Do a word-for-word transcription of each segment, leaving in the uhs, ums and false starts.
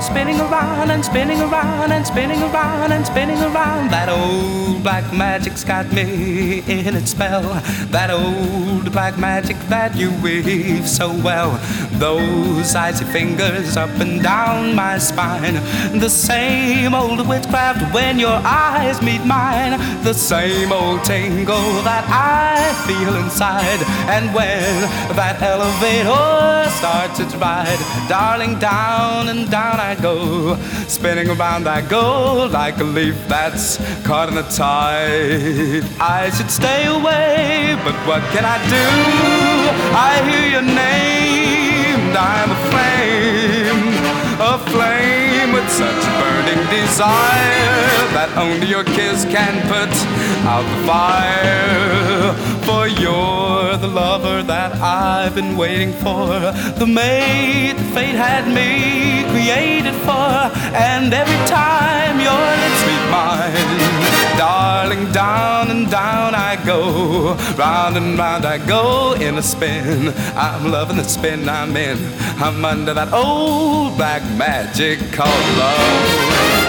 spinning around and spinning around and spinning around and spinning around. That old black magic's got me in its spell. That old black magic that you weave so well. Those icy fingers up and down my spine. The same old witchcraft when your eyes meet mine. The same old tingle that I feel inside. And when that elevator starts its ride, darling, down and down I go. Spinning around I go like a leaf that's caught in the tide. I should stay away, but what can I do? I hear your name, and I'm aflame, aflame with such burning desire that only your kiss can put out the fire. For you're the lover that I've been waiting for, the mate that fate had me created for. And every time your lips meet mine, darling, down and down I go, round and round I go in a spin. I'm loving the spin I'm in. I'm under that old black magic called love.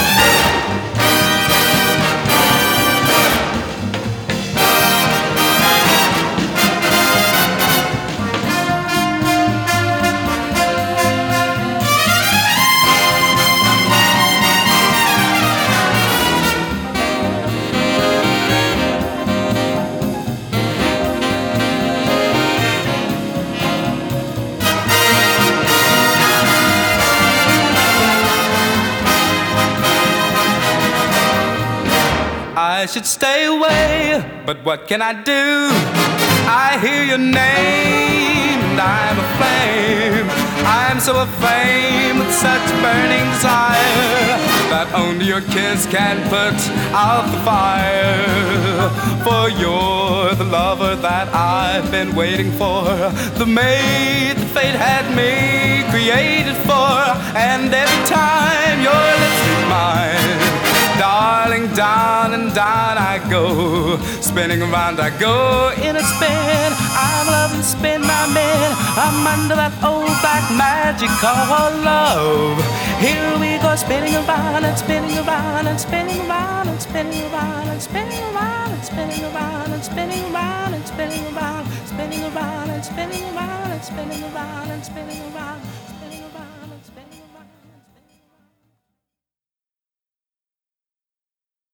I should stay away, but what can I do? I hear your name, and I'm aflame. I'm so aflame with such burning desire that only your kiss can put out the fire. For you're the lover that I've been waiting for, the mate that fate had me created for. And every time your lips meet mine, darling, down and down I go, spinning around I go in a spin. I'm loving spin I'm in. I'm under that old black magic called love. Here we go, spinning around and spinning around and spinning around and spinning around and spinning around and spinning around and spinning around.